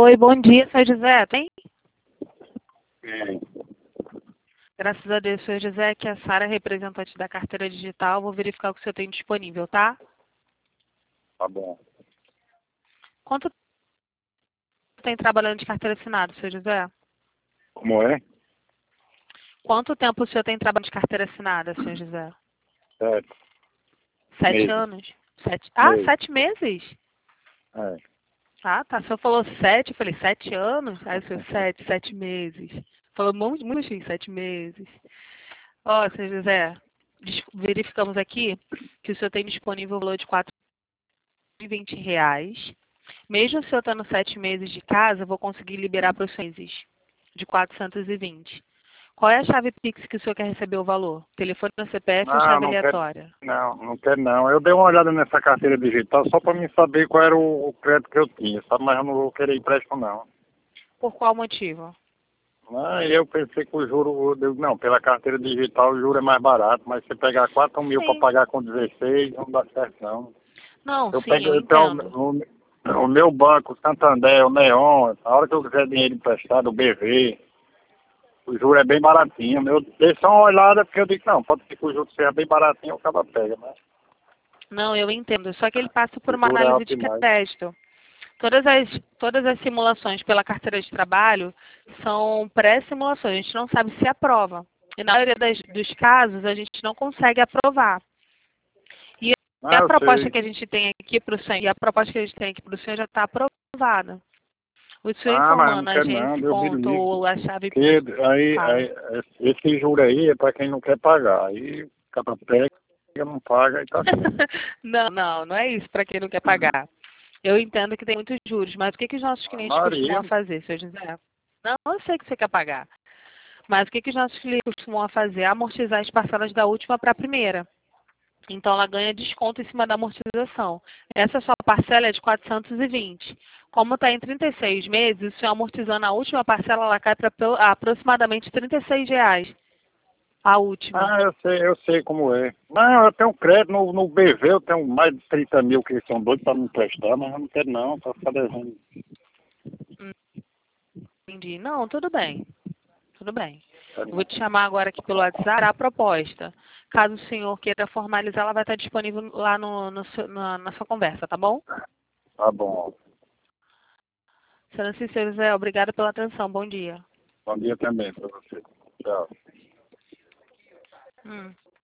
Oi, bom dia, senhor José. Tem? Sim, Graças a Deus, senhor José, que a Sara é representante da carteira digital. Vou verificar o que o senhor tem disponível, tá? tá bom. Quanto tempo tem trabalhando de carteira assinada, senhor José? Como é? Quanto tempo o senhor tem trabalhando de carteira assinada, senhor José? 7 7 meses. anos? 7... Meses. 7 meses? É. Ah, tá. O senhor falou 7, eu falei 7 anos? Aí o senhor 7 meses. Falou muito assim, 7 meses. Ó, senhor José, verificamos aqui que o senhor tem disponível o valor de R$ 420. Mesmo se eu estando 7 meses de casa, eu vou conseguir liberar para os meses de 420. Qual é a chave Pix que o senhor quer receber o valor? Telefone na CPF ou Não, chave não quero. aleatória? Não quero não. Eu dei uma olhada nessa carteira digital só para mim saber qual era o crédito que eu tinha, sabe? Mas eu não vou querer empréstimo não. Por qual motivo? Aí eu pensei que o juro, não, pela carteira digital o juro é mais barato, mas você pegar 4 mil para Sim. pagar com 16, não dá certo não. Não, Eu sim, pego, eu então, entendo. o meu banco, o Santander, o Neon, a hora que eu quiser dinheiro emprestado, o BV, o juro é bem baratinho. Eu dei só uma olhada porque eu digo, não, pode ser que o juro seja bem baratinho, o cara pega, mas Não, eu entendo. Só que ele passa por o uma juro é análise alto de demais. crédito. Todas as simulações pela carteira de trabalho são pré-simulações. A gente não sabe se aprova. E na maioria dos casos, a gente não consegue aprovar. E Ah, a eu proposta sei. que a gente tem aqui para o senhor, já está aprovada. O senhor Ah, mas eu não informando a quero gente não, se Deus me livre. contou a chave Porque fala. esse juro aí é para quem não quer pagar. Aí o cara pega, não paga e tá certo. Não é isso para quem não quer pagar. Eu entendo que tem muitos juros, mas o que os nossos A clientes costumam Maria, fazer, senhor José? Não, eu sei que você quer pagar. Mas o que os nossos clientes costumam fazer? Amortizar as parcelas da última para a primeira. Então, ela ganha desconto em cima da amortização. Essa sua parcela é de 420. Como está em 36 meses, o senhor amortizando a última parcela, ela cai para aproximadamente R$ 36. A última. eu sei como é. Não, eu tenho crédito no BV, eu tenho mais de 30 mil que são doidos para me emprestar, mas eu não quero não, para ficar devendo. Hum, Entendi. Não, tudo bem. Tudo bem. Quero Eu vou não. te chamar agora aqui pelo WhatsApp a proposta. Caso o senhor queira formalizar, ela vai estar disponível lá na sua conversa, tá bom? Tá bom. Sendo assim, senhor José, obrigada pela atenção. Bom dia. Bom dia também para você. Tchau. Hum.